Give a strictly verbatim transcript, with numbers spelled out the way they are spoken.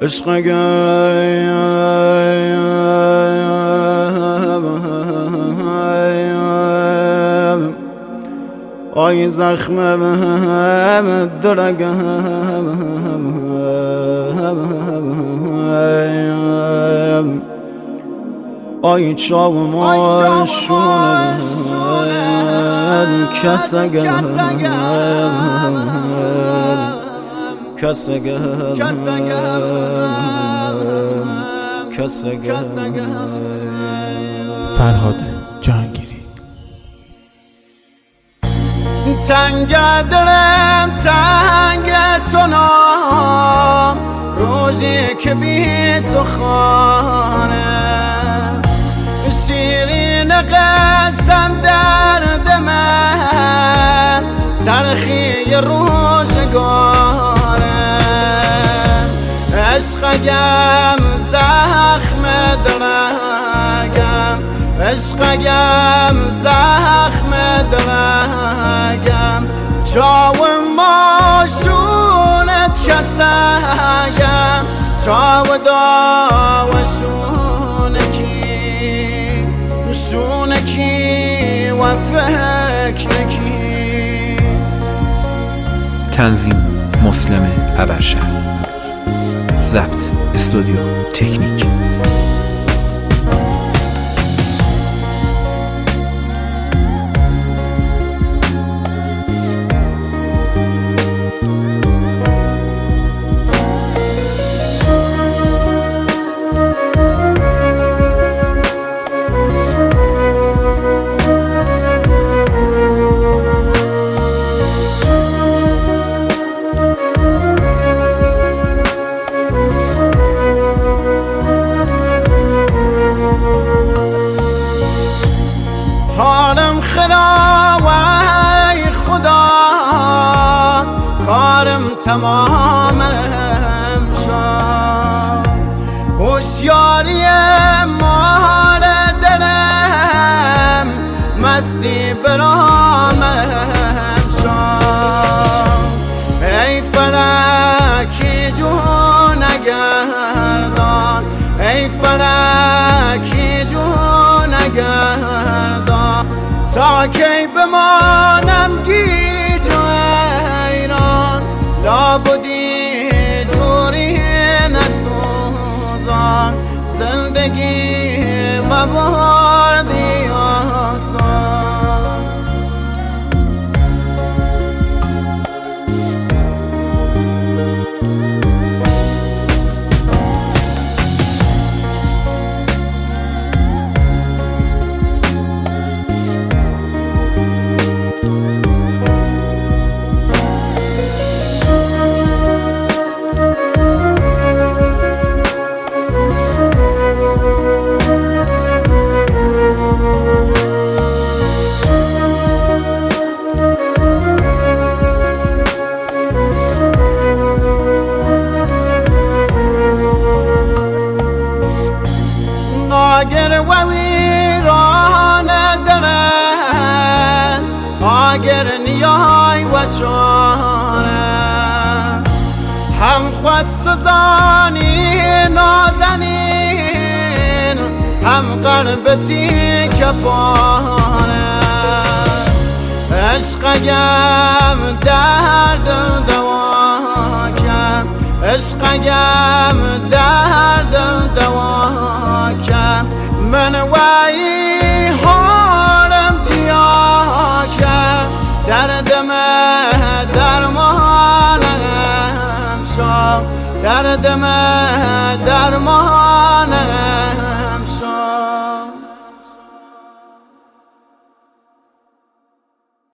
عشقم آی زخمم درگم آی چاوم آشونم کسگم کسگم کسگم فرهاد جهانگیری. تنگ دلم تنگ تو نام روزی که بی تو خانه شیرین قسم درد من تلخی روزگاره عشقم زخم دلگم عشقم زخم دلگم چاو ماشونت کسگم چاو داوشونکی شونکی و فکرکی. تنظیم مسلم ابرشهر. ضبط استودیو تکنیک. حالم خرابه خدا کارم تمامم شد هوشیاری مال دلم مستی برامم شد ای فلکی جون گردان ای فلکی جون گردان تا کی بمانم گیج و حیران لابدی جوری نسوزان زندگی مباردی آسان. آگر و ویران دلم آگر نیای و چاره هم خود سزانی نازنین هم قلبتی کفاره عشقم درد دوا کم عشقم درد دوا کم من وای حالم تیا کم دردم درمانم شو دردم درمانم